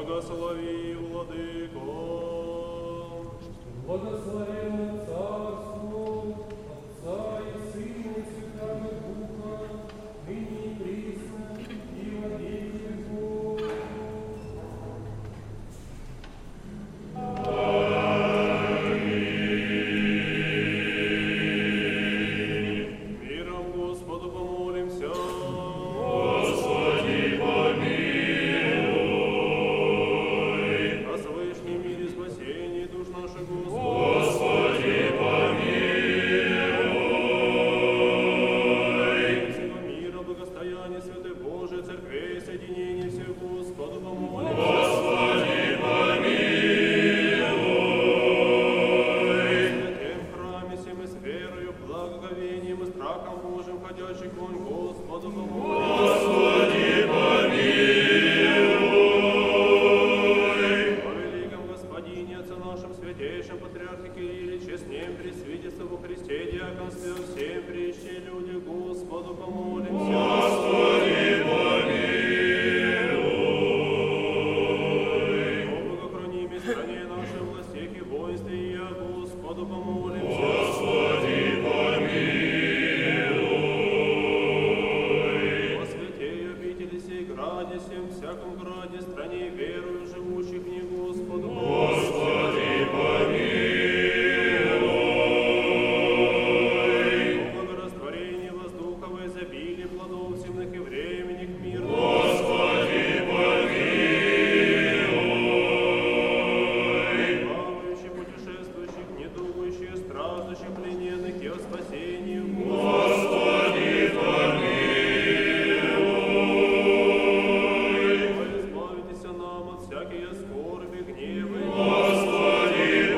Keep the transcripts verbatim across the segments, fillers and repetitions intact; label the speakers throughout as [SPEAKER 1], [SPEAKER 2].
[SPEAKER 1] Благослови, Владыко.
[SPEAKER 2] Благословенно Царство Отца и Сына и Святого Духа, ныне и присно, и во веки веков.
[SPEAKER 1] Миром Господу помолимся.
[SPEAKER 3] Господи, помилуй.
[SPEAKER 1] О свышнем мире спасении душ наших, Господи.
[SPEAKER 3] Господи, помилуй.
[SPEAKER 1] Всего мира, благостояния, святой Божией Церквей, соединение всех, Господу помолимся.
[SPEAKER 3] Господи, помилуй.
[SPEAKER 1] Святым храме сем и с верою, благоговением и страхом Божьим, ходящих вон, Господу помолимся.
[SPEAKER 3] Господи, помилуй.
[SPEAKER 1] О великом Господине, Отце нашем, святейшем Патриархе Кирилле, честнем пресвидетельстве во Христе, диаконстве, всем прище люди, Господу помолимся.
[SPEAKER 3] Господи, помилуй.
[SPEAKER 1] О богохранимой стране нашей, властях и воинстве, и я, Господу помолимся.
[SPEAKER 3] Господи, помилуй.
[SPEAKER 1] О святей обители сей граде, всем всяком граде, стране верую, живущих в ней, Господу помолимся.
[SPEAKER 3] Господи, помилуй.
[SPEAKER 1] О благорастворении воздуха, во изобилии плодов земных и временных мир.
[SPEAKER 3] Господи, помилуй.
[SPEAKER 1] Плавающих, путешествующих, недугующих, страждущих, плененных и о спасении.
[SPEAKER 3] Господи, помилуй.
[SPEAKER 1] О, избавитесь нам от всякие скорби, гневы.
[SPEAKER 3] Господи,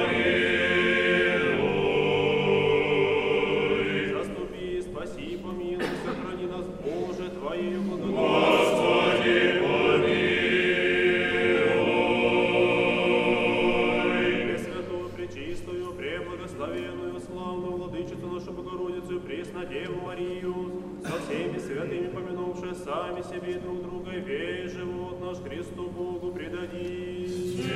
[SPEAKER 3] помилуй.
[SPEAKER 1] Заступи, спаси, помилуй, сохрани нас, Боже, Твоею благодатью.
[SPEAKER 3] Господи, помилуй.
[SPEAKER 1] Пресвятую, пречистую, преблагословенную, славную Владычицу нашу Богородицу, Преснодеву Марию, со всеми святыми помянувши сами себе и друг друга, весь живот наш Христу Богу предади.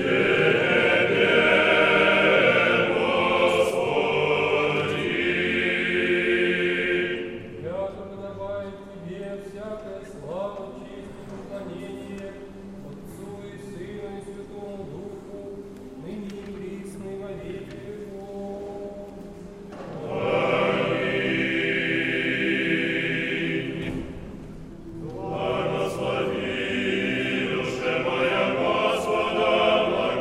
[SPEAKER 2] Яко подобает Тебе всякая слава, честь и поклонение Отцу и Сыну и Святому Духу, ныне и присно и во веки веков.
[SPEAKER 3] Благослови, душе моя Господа,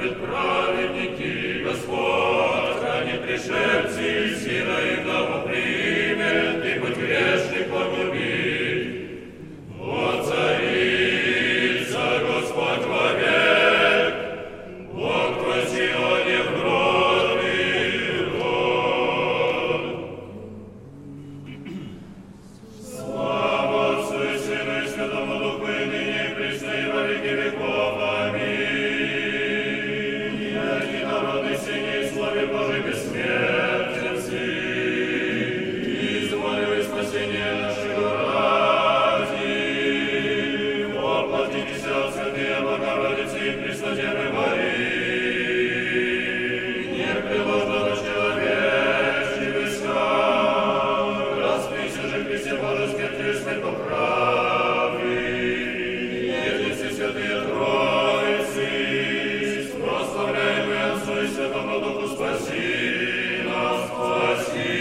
[SPEAKER 3] любят праведники, Господь хранит пришельцы, сила их дому примет, и хоть грешник погубит. Воцарится Господь вовек, Бог твой в Сионе в грозный род. Слава Отцу и Сыну и Святому Духу, и ныне и присно, и во веки веков. Аминь. Единородный Сыне и Славе Божий бессмертен Сын, изволивай спасение нашего ради. Воплотитесь от Святые Богородицы и Преснодевы Марии, непреложного человечьего искал, расприся же Христе Божий смертью смерть поправи. Едицы святые Троицы, прославляемые Отцу и Святому Духу, спаси нас, спаси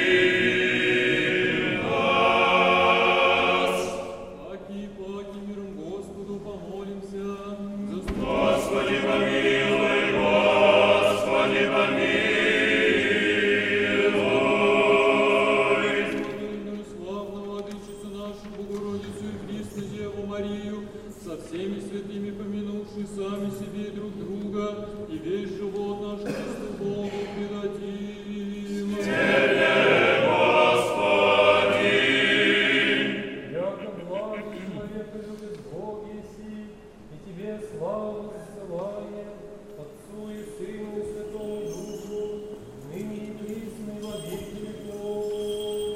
[SPEAKER 3] нас.
[SPEAKER 2] Паки, паки, миром Господу помолимся. За
[SPEAKER 3] Господи, помилуй, Господи, помилуй.
[SPEAKER 2] Господи, славную Владычицу нашу, Богородицу и Преснодеву Марию, со всеми святыми помянувши сами себе и друг друга, и весь живот наш Христу Богу предадим.
[SPEAKER 3] Господи,
[SPEAKER 2] Яко благо человека любит Бог еси, и тебе славу ссылаем, Отцу и Сыну и Святому Духу, ныне и присно и во веки веков.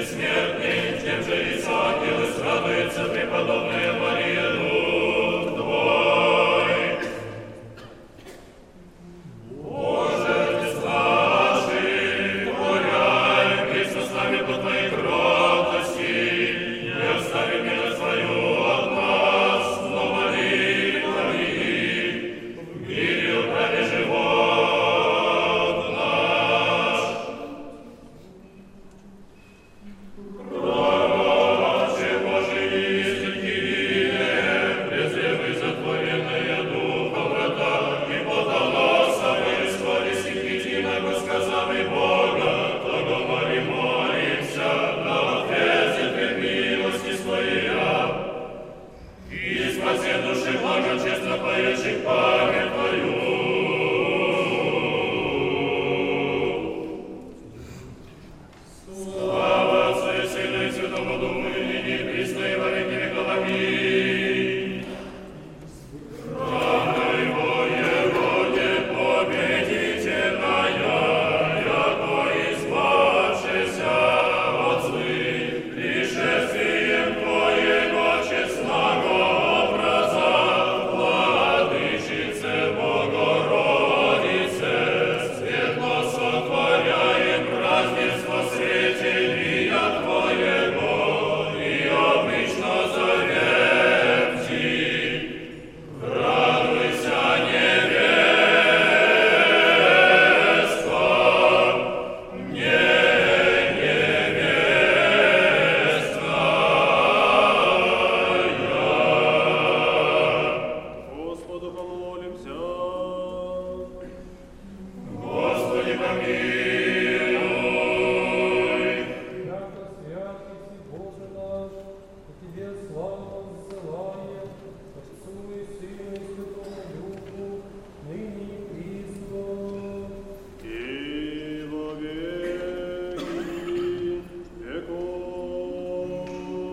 [SPEAKER 3] бессмертный, чем же и ангелы радуется преподобная Мария, дух Твой. Боже, Отец наших, умоляй, присно с нами по Твоей кротости, не остави меня свою от нас, но моли, моли, в мире управи живот наш. Пророче Божий, истинный, презревый затворенная духа врата, и подолосовый исходе сихвитина, сказавый Бога, того моли молимся, на ответе пред милости своя, и спаси души благочестно поющих память Твою. Слава Отцу и Сыну и Святому Духу, и ныне и присно и во веки веков. Аминь. Рано его Ероде победительная, яко избавшийся от злых, пришествием Твоего честного образа, Владычице Богородице, светло сотворяем празднество сретения Твоего, и обычно зовем Ти. Радуйся, невеста, не
[SPEAKER 1] Господу помолимся.
[SPEAKER 3] Господи, помилуй.
[SPEAKER 2] Яко святый си Боже наш, и Тебе славу воссылаем, Отцу и Сыну и Святому Духу, ныне и присно.
[SPEAKER 1] И во веки веков.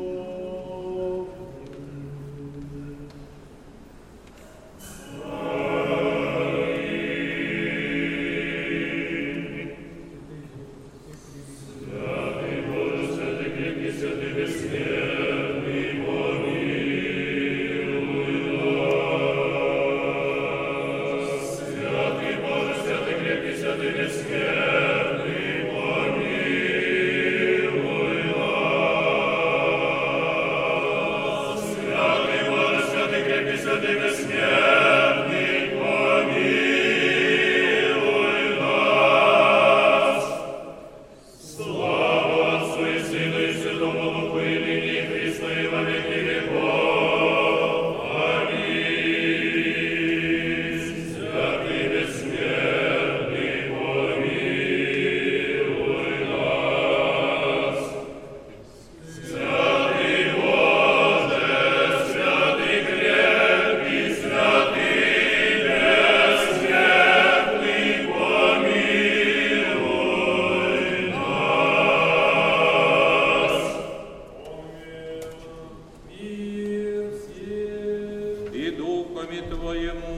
[SPEAKER 3] Святый Боже, святый крепкий, святый бессмертный, помилуй нас. Святый Боже, святый крепкий, святый бессмертный, помилуй нас. Святый Боже, святый крепкий, святый бессмертный, помилуй нас. Слава Отцу и Сыну и Святому Духу, и ныне и присно и во веки веков. Аминь. Святый бессмертный, помилуй нас. Святый Боже, святый крепкий, святый бессмертный, помилуй нас.
[SPEAKER 2] Мир всем.
[SPEAKER 4] И духами Твоему,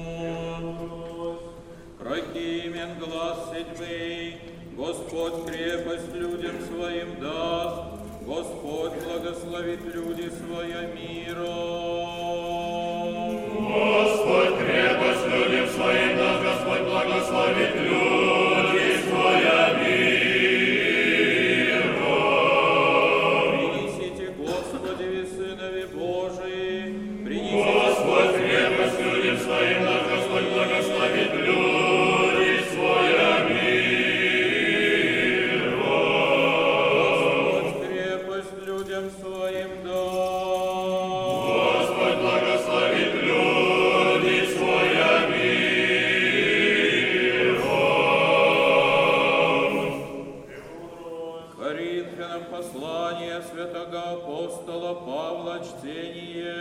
[SPEAKER 4] крохимен глаз седьмый, Господь крепость людям своим даст, Господь благословит люди своя миром.
[SPEAKER 3] Господь крепость людям своим даст, Господь благословит люди своя миром.
[SPEAKER 4] Принесите, Господи, ви сынови Божии, принесите,
[SPEAKER 3] Господь крепость людям своим даст, Господь благословит люди своя миром.
[SPEAKER 4] Господь крепость людям своим даст.
[SPEAKER 3] Господь благословит люди своя миром.
[SPEAKER 4] Коринфянам послание святого апостола Павла чтение.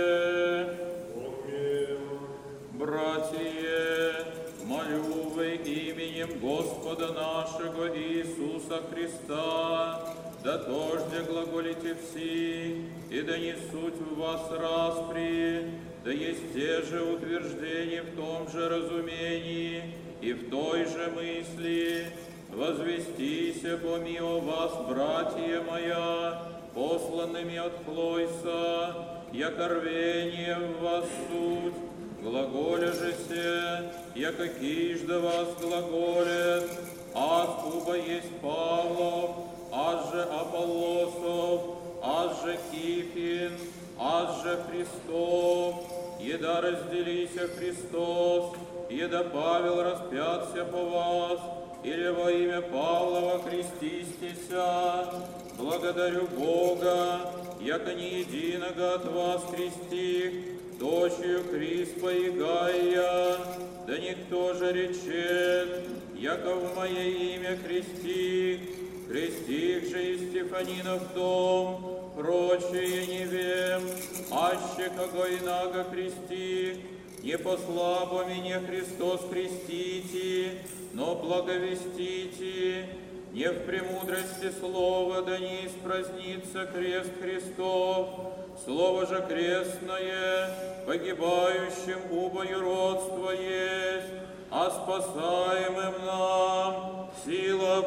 [SPEAKER 4] Братья, молю вы именем Господа нашего Иисуса Христа, да тожде глаголите все, и да не суть в вас распри, да есть те же утверждения в том же разумении и в той же мысли. Возвестися поми о вас, братья моя, посланными от Хлойса, яко рвение в вас суть, глаголя же се, яко кижда вас глаголет, аз уба есть Павлов, аз же Аполлосов, аз же Кифин, аз же Христов, еда разделися Христос, еда Павел распятся по вас, или во имя Павлова крестистеся, благодарю Бога, яко не единого от вас крестих, дочью Криспа и Гая, да никто же речет, яко в мое имя крестих, крестих же и Стефанинов дом, прочее не вем, аще кого инаго крестих, не по слабо меня Христос крестите, но благовестите, не в премудрости слова, да не испразднится крест Христов, слово же крестное, погибающим убою родство есть, а спасаемым нам сила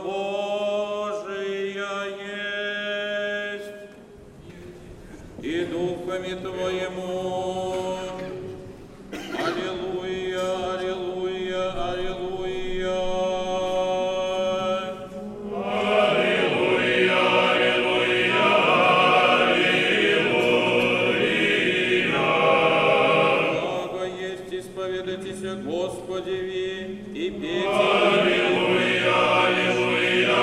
[SPEAKER 4] Божия есть, и духами Твоему. Аллилуйя, аллилуйя, аллилуйя.
[SPEAKER 3] Аллилуйя, аллилуйя, аллилуйя.
[SPEAKER 4] Благо есть исповедайтесь о Господе и пейте.
[SPEAKER 3] Аллилуйя, аллилуйя,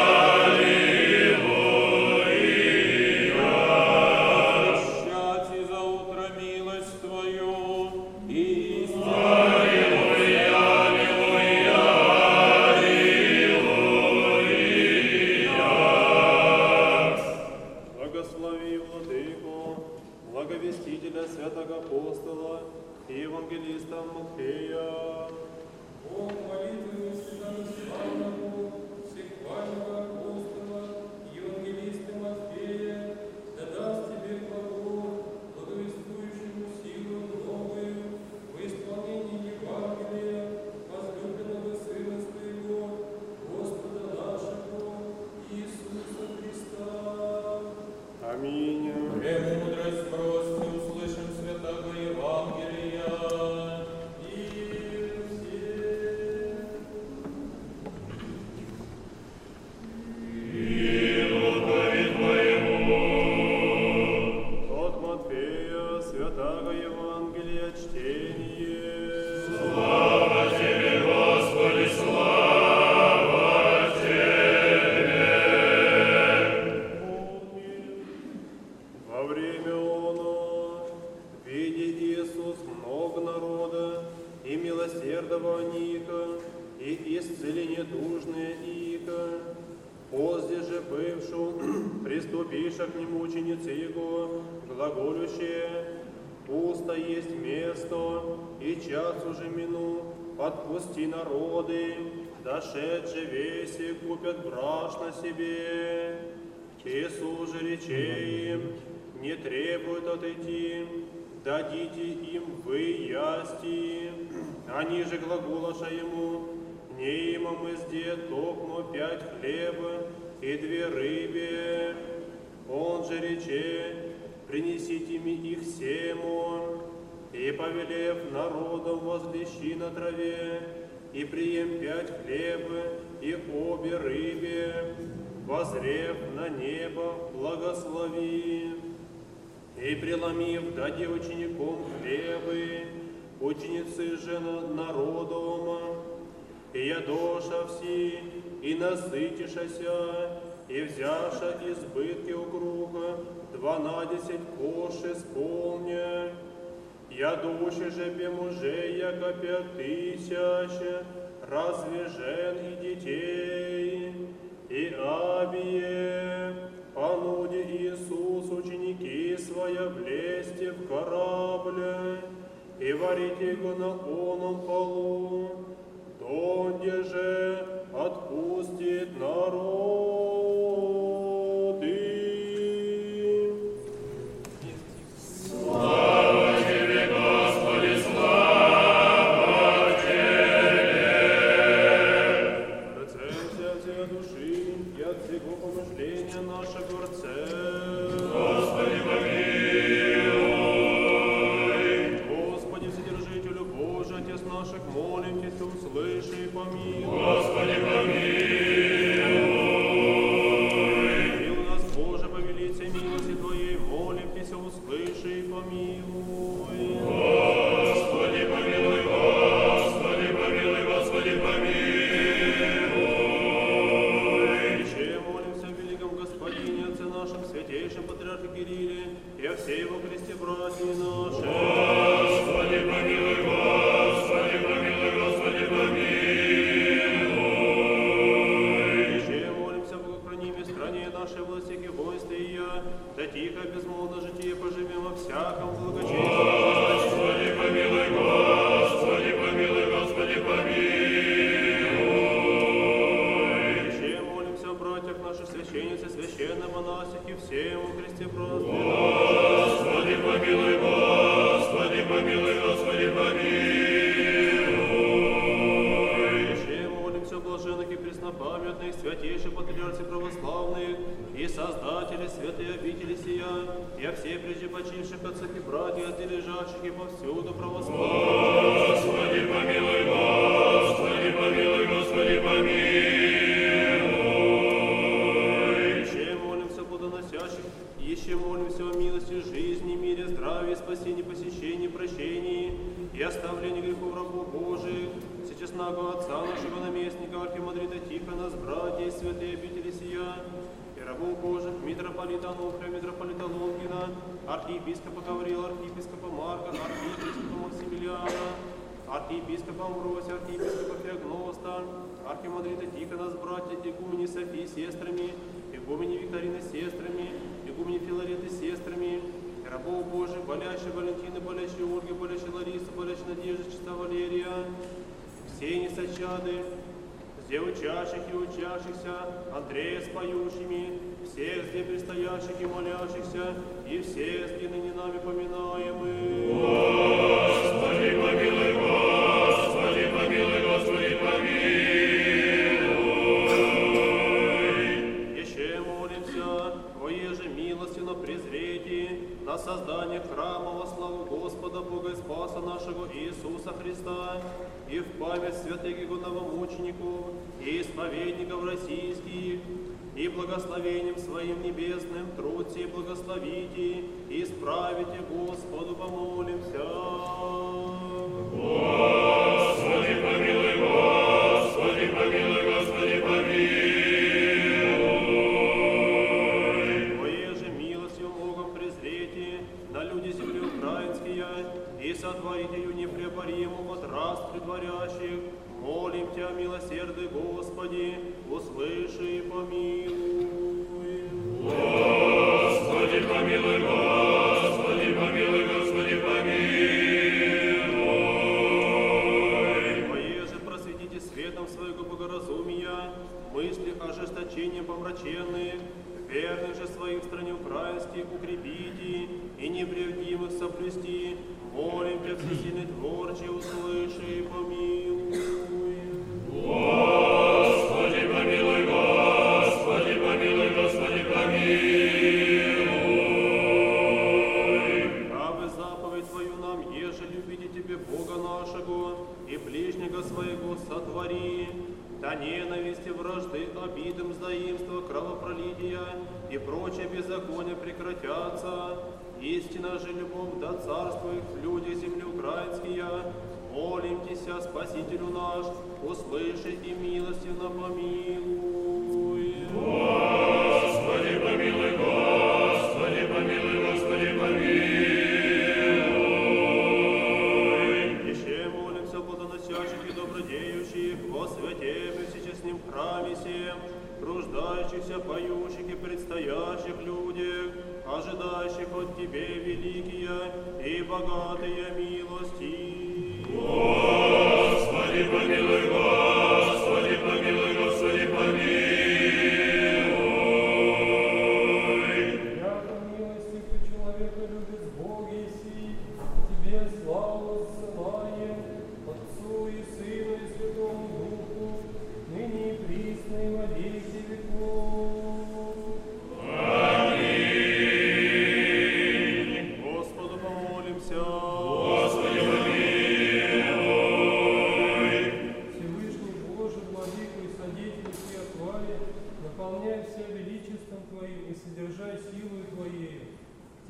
[SPEAKER 3] аллилуйя.
[SPEAKER 4] Прощайте за утро милость Твою и истину.
[SPEAKER 3] Аллилуйя, аллилуйя, аллилуйя.
[SPEAKER 1] Благослови, Владыку, благовестителя святого апостола и евангелиста Матфея.
[SPEAKER 2] О молитве Святого Славного, всехвального апостола, евангелиста Матфея, да даст тебе глагол, благовествующему силу новую в исполнении Евангелия, возлюбленного Сына Своего, Господа нашего Иисуса Христа.
[SPEAKER 1] Аминь.
[SPEAKER 4] Премудрость просьте, услышим святого Евангелия.
[SPEAKER 2] И все
[SPEAKER 1] От Матфея, святого Евангелия, чтение.
[SPEAKER 3] Слава Тебе, Господи, слава Тебе.
[SPEAKER 1] Во время оно, видя Иисус много народа, и милосердного Ника, и исцеление душное Ика, позже же бывшу, приступиша к нему ученицы Его, глаголющие, пусто есть место, и час уже мину, отпусти народы, дошедшие веси купят брашно себе. Иисус же рече им, не требует отойти, дадите им вы ясти. Они же глаголоша ему, не има мы сде токмо пять хлеба и две рыбе. Он же рече, принесите ми их сему, и повелев народом возлещи на траве, и прием пять хлеба и обе рыбе, возрев на небо, благослови. И преломив, даде ученикам хлебы, ученицы же народома, и ядоша все, и насытишася, и взяша избытки округа, дванадесять кош исполня. Ядуши же бе мужей, яко пять тысяч, разве жен и детей, и абие, понуди Иисус ученики своя влезьте в корабль, и варите его на оном полу, донде же отпустит народы.
[SPEAKER 3] Слава Тебе, Господи, слава Тебе.
[SPEAKER 1] Прицелься молимся, услыши и помилуй.
[SPEAKER 3] Господи, помилуй, Господи, помилуй, Господи, помилуй.
[SPEAKER 1] Еще молимся о великом Господине, Отце нашем, святейшем Патриархе Кирилле, и о всей его Христе братья наши.
[SPEAKER 3] Господи, помилуй, Господи, помилуй, Господи, помилуй.
[SPEAKER 1] Еще молимся, Богохраними стране нашей власти и войске и я, да тихо, безмолвно житие поживем во всяком благочестии.
[SPEAKER 3] Господи, помилуй, Господи, помилуй, Господи, помилуй.
[SPEAKER 1] Еще молимся о братьях наших священниц и священно-монахи, всем во Христе братстве.
[SPEAKER 3] Господи, помилуй, Господи, помилуй, Господи, помилуй.
[SPEAKER 1] Еще молимся о блаженных и преснопамятных, святейших патриархах православных и создателей святой обители сия, и о всех прежде почивших отцах и братьях, лежащих и повсюду православных.
[SPEAKER 3] Господи, помилуй, Господи, помилуй, Господи, помилуй.
[SPEAKER 1] Еще молимся о плодоносящих, еще молимся о милости, жизни, мире, здравии, спасении, посещении, прощении и оставлении грехов рабов Божиих, всечестного Отца нашего наместника, архимандрита Тихона, с братьей святой обители сия, и рабов Божьих, митрополита Ануфрия, митрополита Лонгина, архиепископа Гавриила, архиепископа Марка, архиепископа Максимилиана, архиепископа Амвросия, архиепископа Феогноста, архимандрита Тихона с братьями, игумени Софии с сестрами, игумени Викторины с сестрами, игумени Филареты с сестрами, и рабов Божьих, болящей Валентины, болящей Ольги, болящей Ларисы, болящей Надежды, чиста Валерия, все несочады, все учащих и учащихся, Андрея с поющими, всех здесь предстоящих и молящихся, и всех здесь ныне нами поминаемых.
[SPEAKER 3] Господи, помилуй, Господи, помилуй, Господи, помилуй.
[SPEAKER 1] Еще молимся, воеже милостью презрите на создание храма во славу Господа Бога и Спаса нашего Иисуса Христа, и в память святых и новомучеников, и исповедников российских, и благословением своим небесным трудьте и благословите, и исправите Господу помолимся.
[SPEAKER 3] Господи, помилуй, Господи, помилуй, Господи, помилуй.
[SPEAKER 1] Твоеже милостью Богом презрите на люди земли украинские, и сотворите ее непреоборимую от раз предварящих. Молим Тебя, милосердный Господи, услыши и помилуй.
[SPEAKER 3] Господи, помилуй, Господи, помилуй, Господи, помилуй.
[SPEAKER 1] Твоеже просветите светом своего богоразумия, мысли ожесточением помраченных, верных же своих в стране украинских укрепите и непревдимых соблюсти. Молим Тебя, всесильный Творче, услыши и помилуй.
[SPEAKER 3] Господи, помилуй, Господи, помилуй, Господи, помилуй.
[SPEAKER 1] Дабы заповедь Твою нам, еже любите Тебе Бога нашего и ближнего своего сотвори, да ненависти, вражды, обиды, мздоимства, кровопролития и прочее беззаконие прекратятся. Истинно же любовь да царствует в людях земли украинские. Молим Тебя, Спасителю наш, услыши и милостивно помилуй.
[SPEAKER 3] Господи, помилуй, Господи, помилуй, Господи, помилуй.
[SPEAKER 1] Еще молимся о плодоносящих и добродеющих, во святе всечестном храме сем, труждающихся, поющих и предстоящих людях, ожидающих от Тебе великие и богатые милости.
[SPEAKER 3] Господи, помилуй, Господи, помилуй, Господи, помилуй.
[SPEAKER 2] Яко милостив ты человека любит Бог еси, Тебе славу ссылаем, Отцу и Сыну и Святому Духу, ныне и присно и во веки веков.
[SPEAKER 3] Аминь.
[SPEAKER 1] Господу помолимся.
[SPEAKER 3] Господи, помилуй.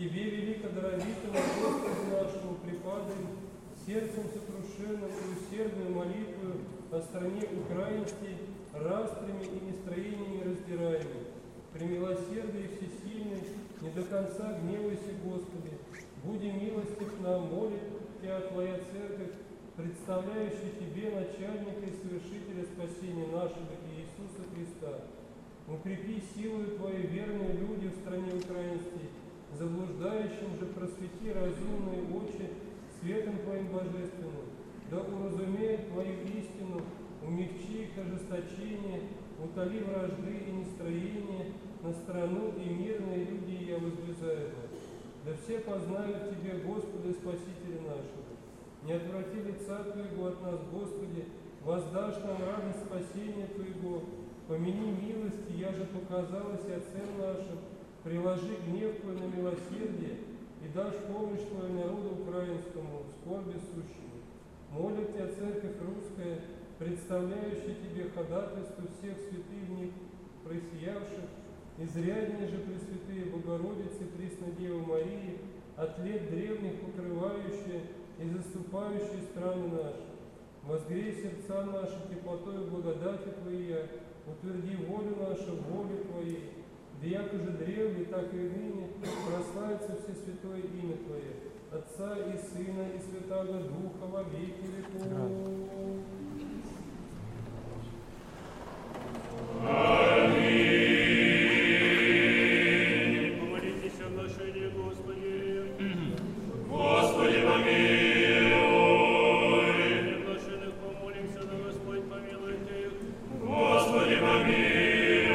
[SPEAKER 2] Тебе, великодоровитому Господу нашему, припадаем сердцем сокрушенным и усердную молитву о стране украинской, растрями и нестроениями раздираемой. При милосердии всесильной, не до конца гневайся, Господи, буди милостив нам, молит Тебя Твоя Церковь, представляющая Тебе начальника и совершителя спасения нашего Иисуса Христа. Укрепи силою Твоей верные люди в стране украинской, заблуждающим же просвети разумные очи светом Твоим божественным, да уразумеют Твою истину, умягчи их ожесточение, утоли вражды и нестроения, на страну и мирные люди я возблизаю. Да все познают Тебе, Господи, Спасителя нашего. Не отврати лица Твоего от нас, Господи, воздашь нам радость спасения Твоего, помяни милости, я же показалась отцем нашим, приложи гнев Твой на милосердие и дашь помощь Твою народу украинскому, в скорби сущему. Молит Тебя Церковь Русская, представляющая Тебе ходатайство всех святых в них просиявших, изряднее же Пресвятые Богородицы, Преснодевы Марии, от лет древних покрывающие и заступающие страны наши. Возгрей сердца наши теплотой благодати Твоей, утверди волю нашу в воле Твоей, да яко же древле, так и ныне прославится Всесвятое имя Твое, Отца и Сына и Святаго Духа во веки веков.
[SPEAKER 1] Аминь. Помолитесь о отношении Господи.
[SPEAKER 3] Господи, помилуй.
[SPEAKER 1] Отношенных помолимся, да Господь помилует их.
[SPEAKER 3] Господи, помилуй.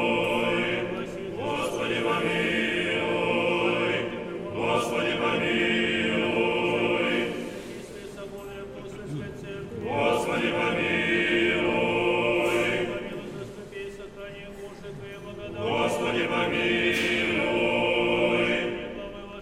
[SPEAKER 3] Господи, помилуй. Господи, помилуй.
[SPEAKER 1] Христе соборной апостольской церкви.
[SPEAKER 3] Господи, помилуй.
[SPEAKER 1] Помилуй, заступи, сохрани, Боже, Твоей благодати.
[SPEAKER 3] Господи, помилуй.
[SPEAKER 1] Главы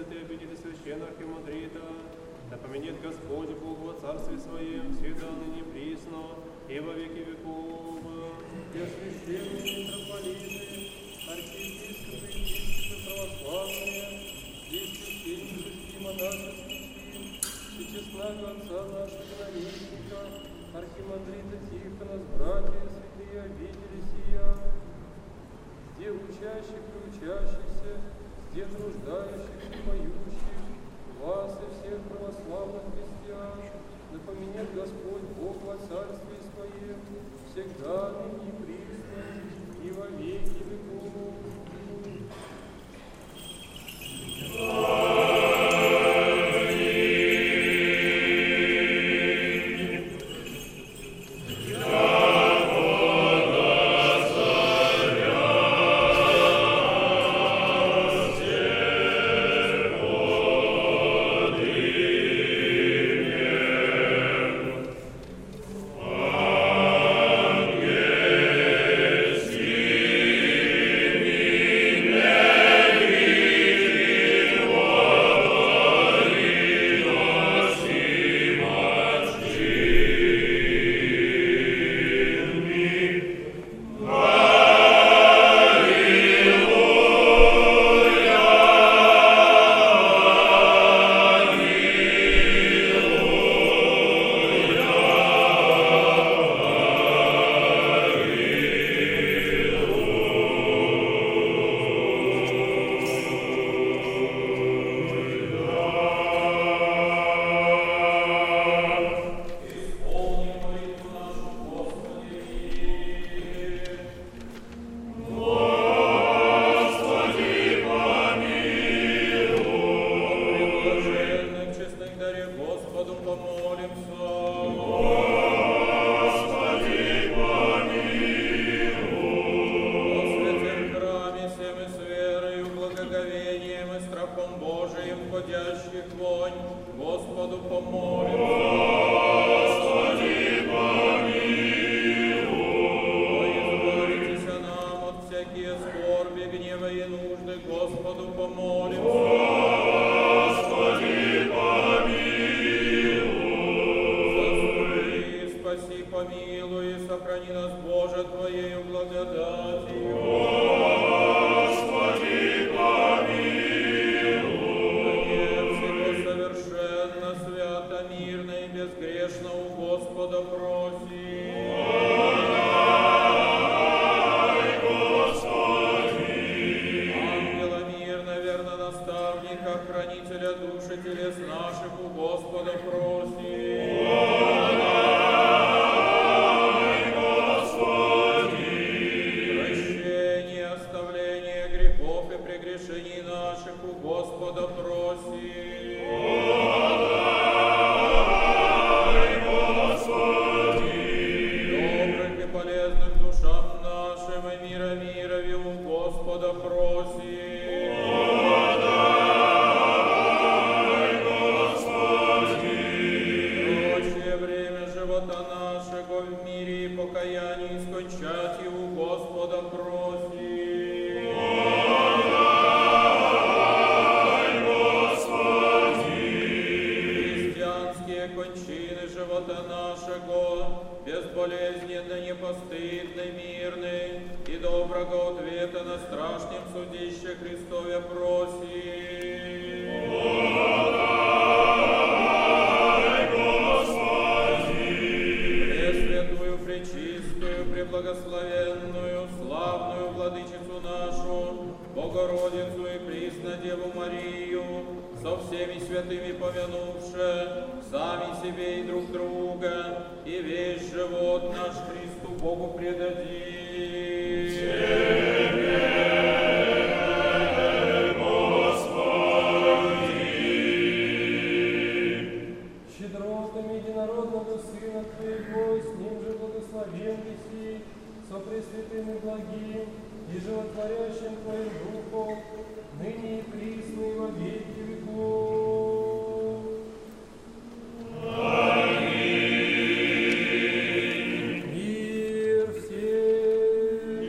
[SPEAKER 1] ты обидели священного архимандрита, да поменет Господь Бог во Царстве Своем, всегда ныне присно, и во веки веков.
[SPEAKER 2] Я священные митрополиты, архиепископы и епископы православные, здесь священники монашеские, всечестного отца нашего наместника, архимандрита Тихона, с братья святые обители сия, где учащих и учащихся, где труждающих и поющих, вас и всех православных христиан, да поменет Господь Бог во Царстве Своем, всегда ныне и присно, и во веки веков.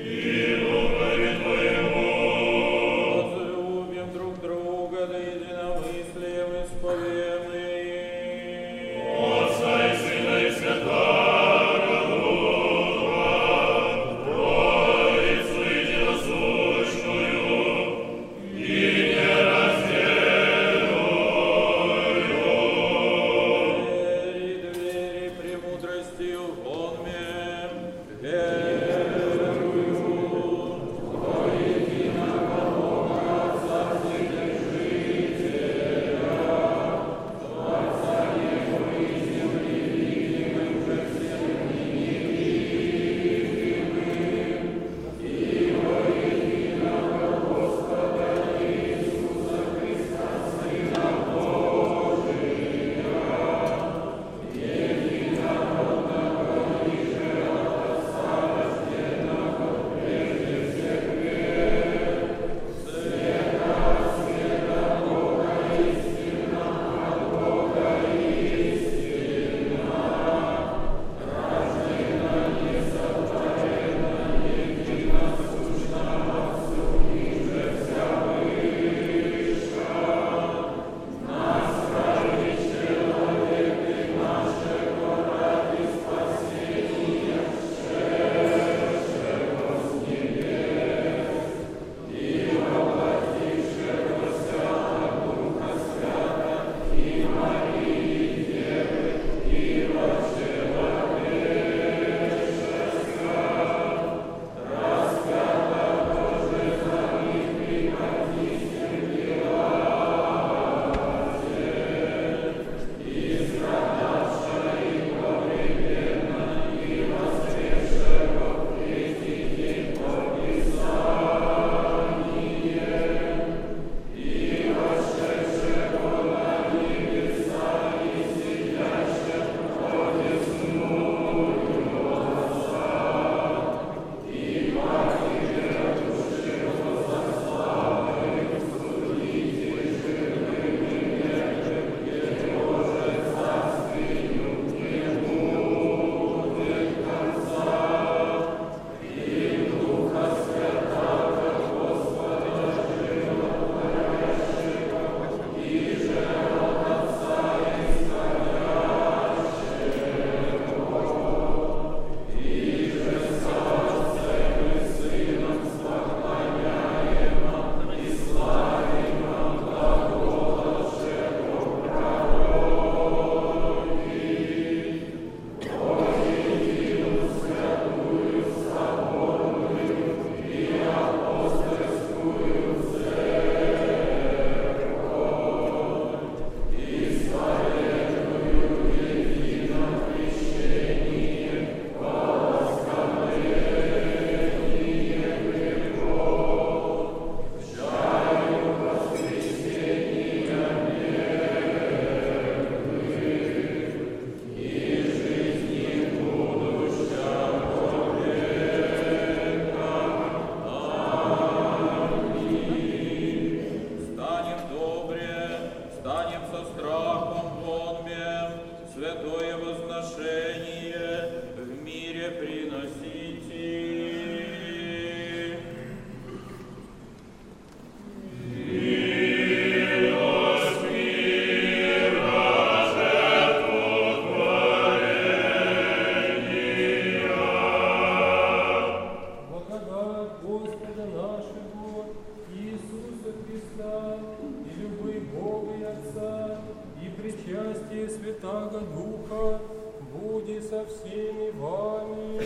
[SPEAKER 4] Возлюбим друг друга до единого
[SPEAKER 2] Господа нашего Иисуса Христа, и любви Бога и Отца, и причастие Святаго Духа, буди со всеми вами.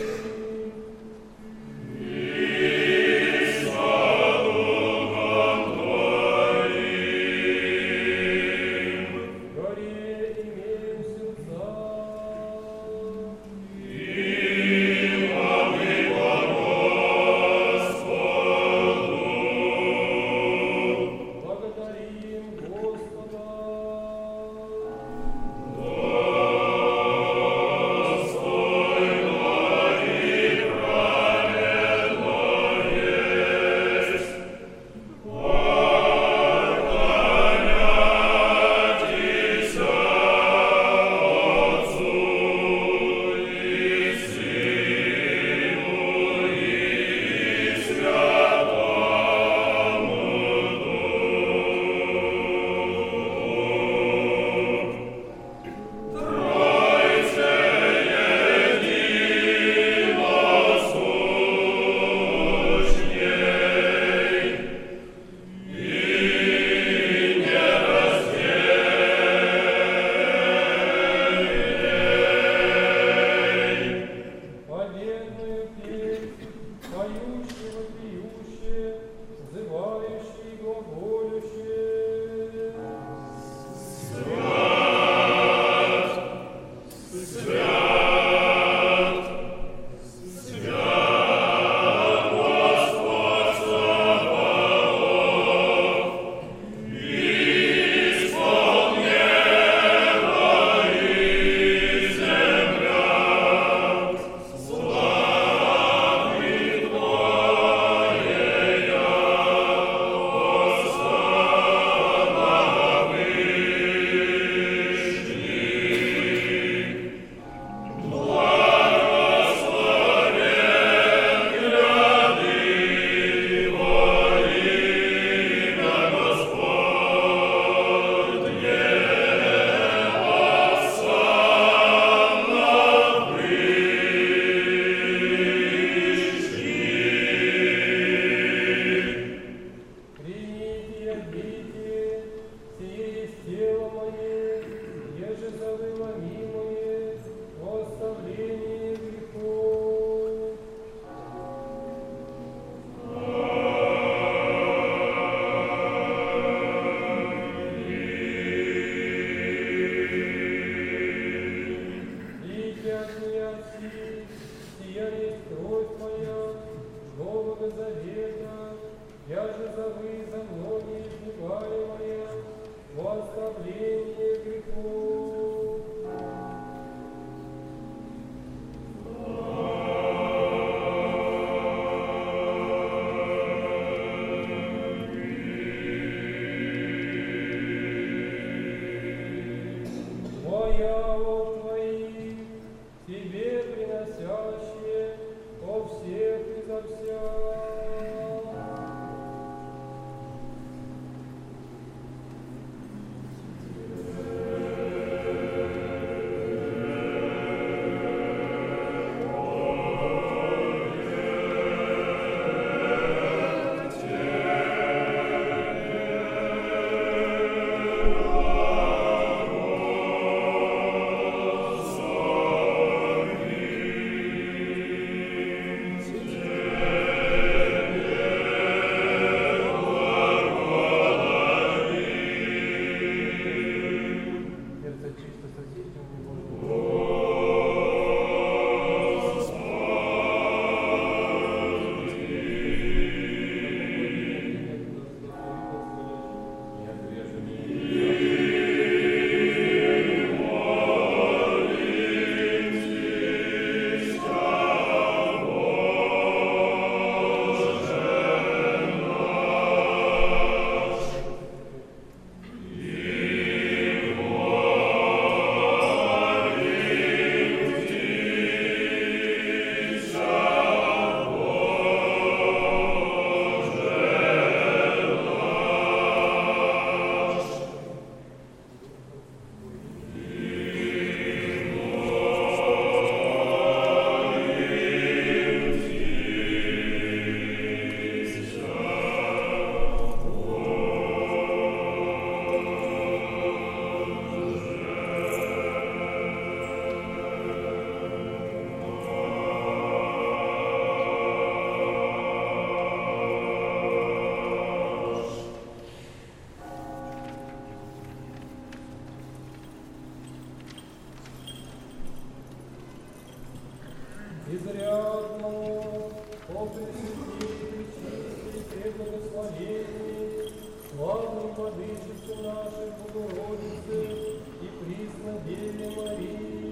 [SPEAKER 2] Владычице нашей Богородице и Преснодеве Марии.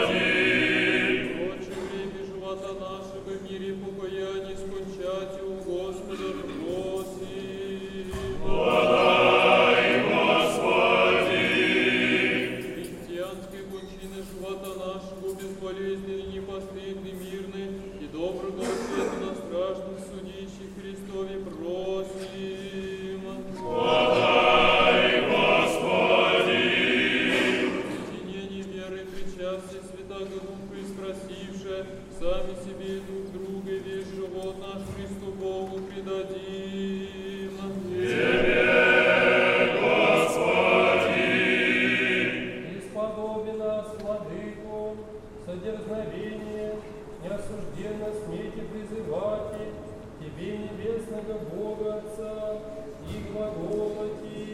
[SPEAKER 2] Отче, время живота нашего в мире покаяние скончать у только Бога Отца и глаголати.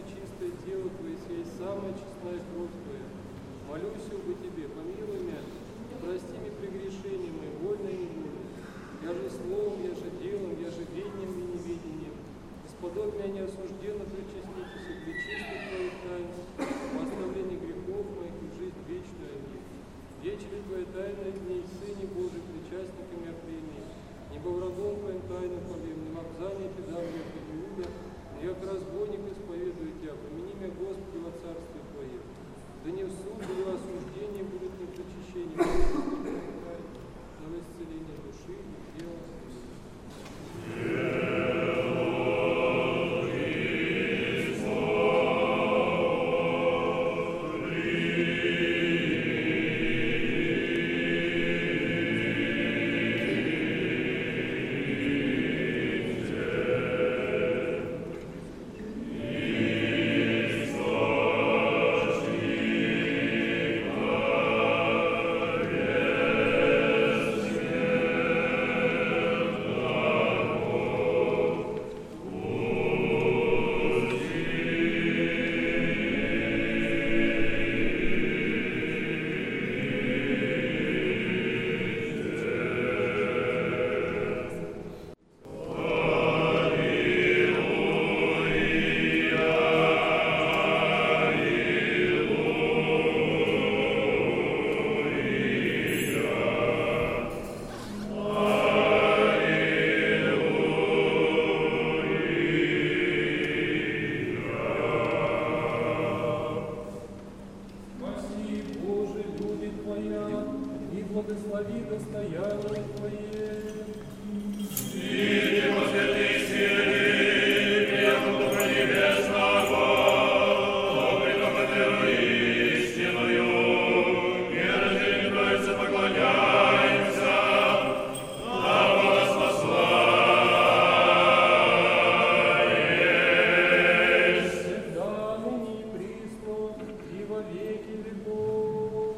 [SPEAKER 2] самая честная кровь Твоя. Молюсь бы Тебе, помилуй меня прегрешения мои, вольно и невольно. Я же словом, я же делом, я же видением и невидением. Господа меня не осужденно причаститесь и причистых твоих тайн, по оставлению грехов моих и жизнь вечную о них. Вечери твои тайны дней, Сыне Божий, причастниками опреми, небо врагом твоим тайну повем, не лапзание педам я предюбя, но я как разбойник исповедую тебя, помяни меня, Господи, во царстве твоем. Да не в суд, или в осуждение будет не причащение, но в исцеление души и тела. Благослови достояние Твое.
[SPEAKER 3] Святый, святый, святый, приехал Духа Небесного, добрый веру истинную, веры Тебе Троице поклоняемся, на вас послаем.
[SPEAKER 2] Всегда, ныне и присно, и во веки веков.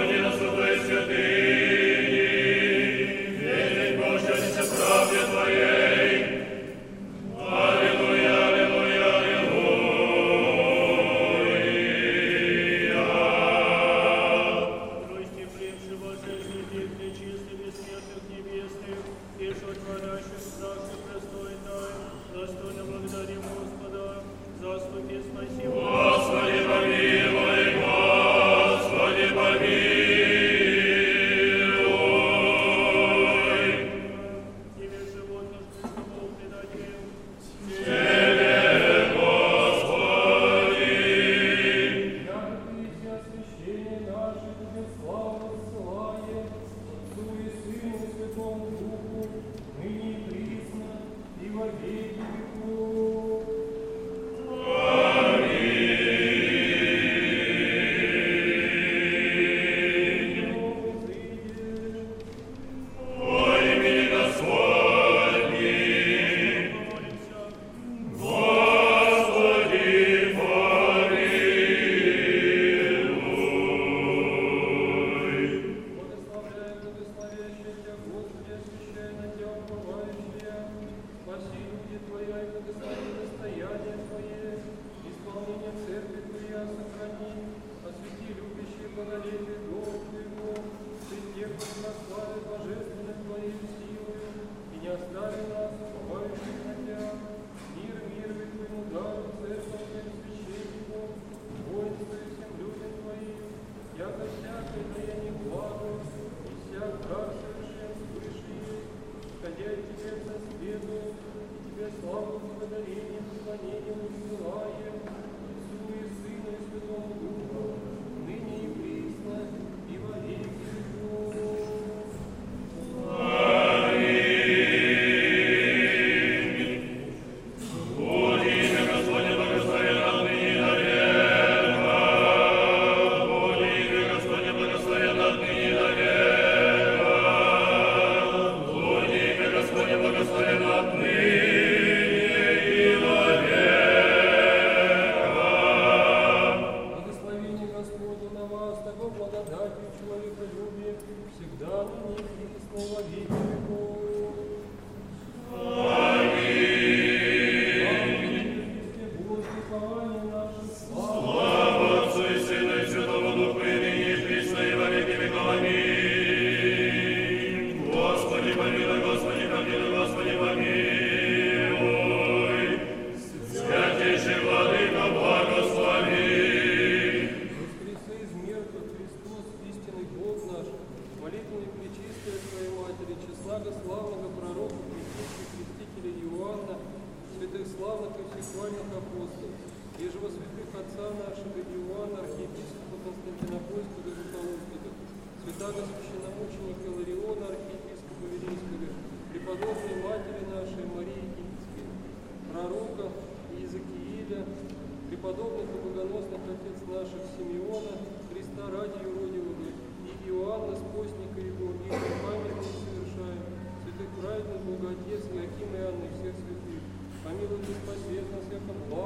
[SPEAKER 3] Правде Твоей.
[SPEAKER 2] и всех хвальных апостолов, еже во святых отца нашего Иоанна, архиепископа Константинопольского и Соколовского, святаго священномученика Илариона, архиепископа Верийского, преподобной матери нашей Марии Египетской, пророка Иезекииля, преподобных и богоносных отец наших Симеона, Христа ради юродивого, и Иоанна Спостника его, и памятник совершаем, святых праведных Богоотец, Иоаким и Анны, всех святых. Помилуй, Господь, век нас, яко